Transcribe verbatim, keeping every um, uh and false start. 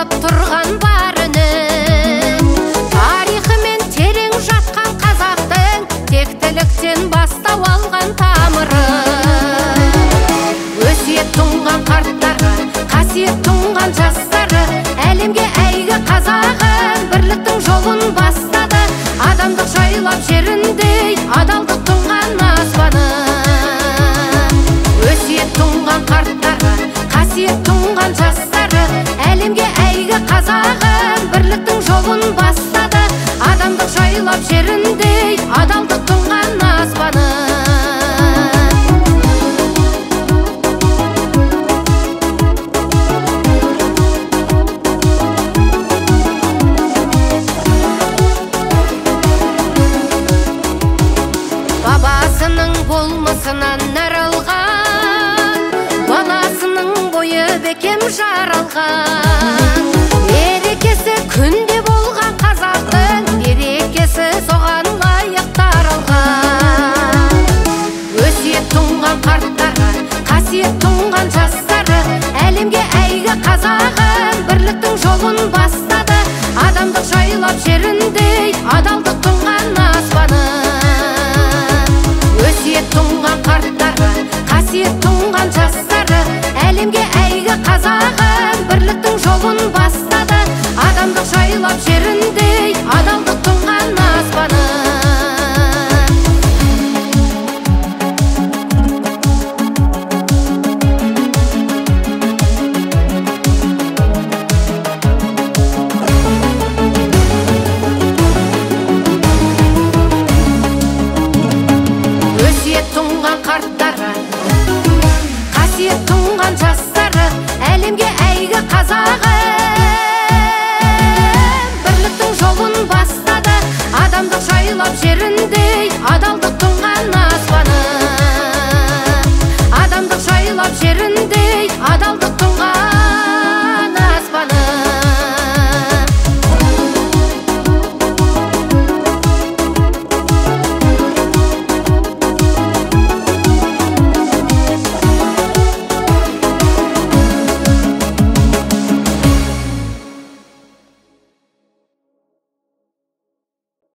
айтылып тұрған бар үнін. Тарихымен терең жатқан қазақтың тектіліктен бастау алған тамыры. Өсиет тұнған қарттары, қасиет тұнған жастары, әлемге әйгі қазағын бірліктің жолын бастады. Адамдық жайлап жеріндей адалдық тұнған аспанын. Өсиет тұнған қарттары, қасиет тұнған жастары, әлемге әйгі қазағын бірліктің жолын бастады. Адамдық жайлап жеріндей адалдық тұнған аспанын. Бабасының болмысынан нәр алған, баласының бойы бекем жаралған. Мерекесі күнде болған қазақтың, берекесі соған лайық таралған. Өсиет тұнған қарттары, қасиет тұнған жастары, әлемге әйгі қазағын бірліктің жолын бастады. Адамдық жайлап жеріндей адалдық тұнған аспанын. Өсиет тұнған қарттары, қасиет тұнған жастары, әлемге әйгі қазағын бірліктің жолын бастады.